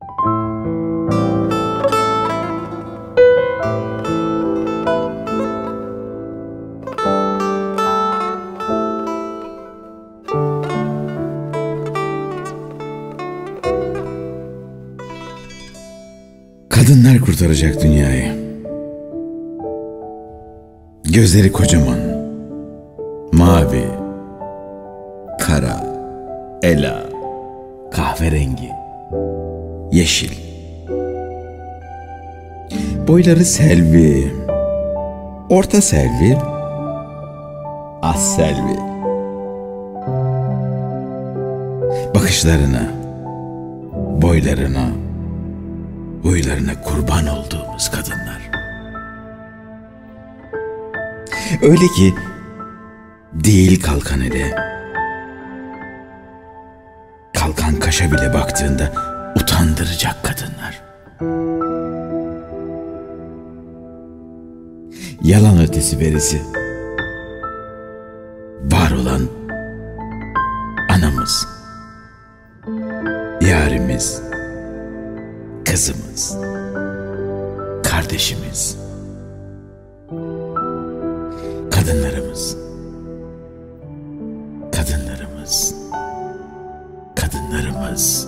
Kadınlar kurtaracak dünyayı. Gözleri kocaman, mavi, kara, ela, kahverengi, yeşil. Boyları selvi, orta selvi, az selvi. Bakışlarına, boylarına, huylarına kurban olduğumuz kadınlar. Öyle ki değil kalkan ele, kalkan kaşa bile baktığında utandıracak kadınlar. Yalan ötesi verisi, var olan anamız, yarimiz, kızımız, kardeşimiz, kadınlarımız, kadınlarımız, kadınlarımız,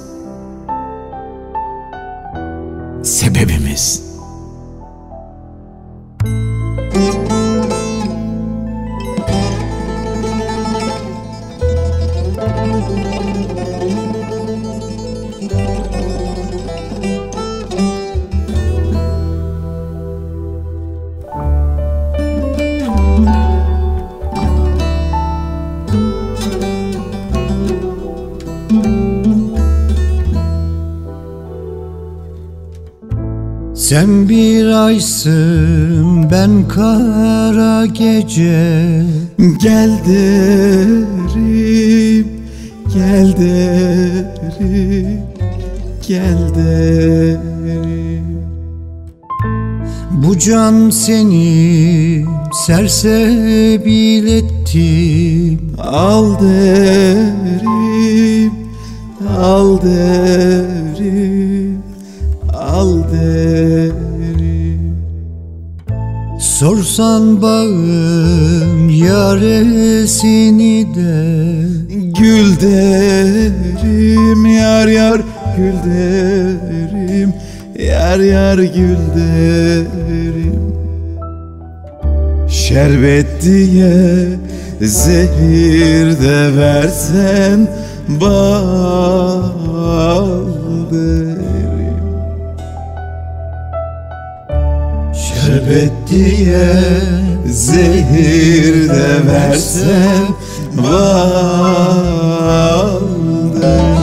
sebebimiz. Sen bir aysın, ben kara gece. Gel derim, gel derim, gel derim. Bu can seni sersebil ettim. Al derim, al derim, al derim. Sorsan bağın yaresini de. Gül derim, yar yar gül derim, yar yar gül derim. Şerbet diye zehir de versen bal derim. Şerbet diye zehir de versen bal derim.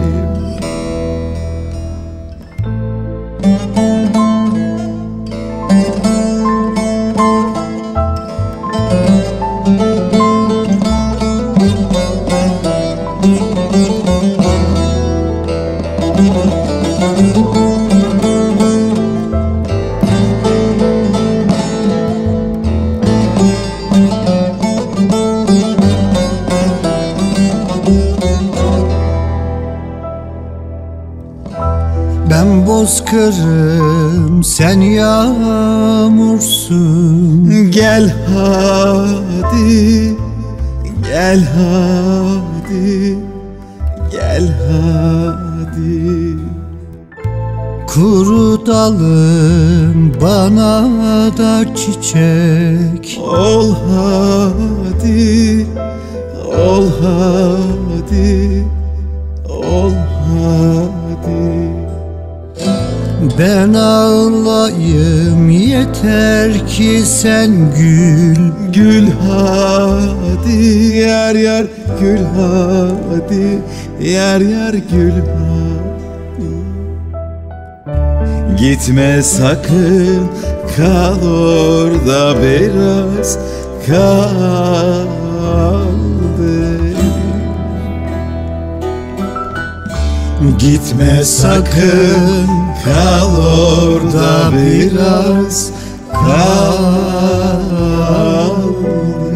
Ben bozkırım, sen yağmursun. Gel hadi, gel hadi, gel hadi. Kuru dalım, bana da çiçek. Ol hadi, ol hadi, ol hadi. Ben ağlayayım, yeter ki sen gül. Gül hadi, yar yar gül hadi, yar yar gül hadi. Gitme sakın, kal orada biraz, kal derim. Gitme sakın, kal orada biraz, kal.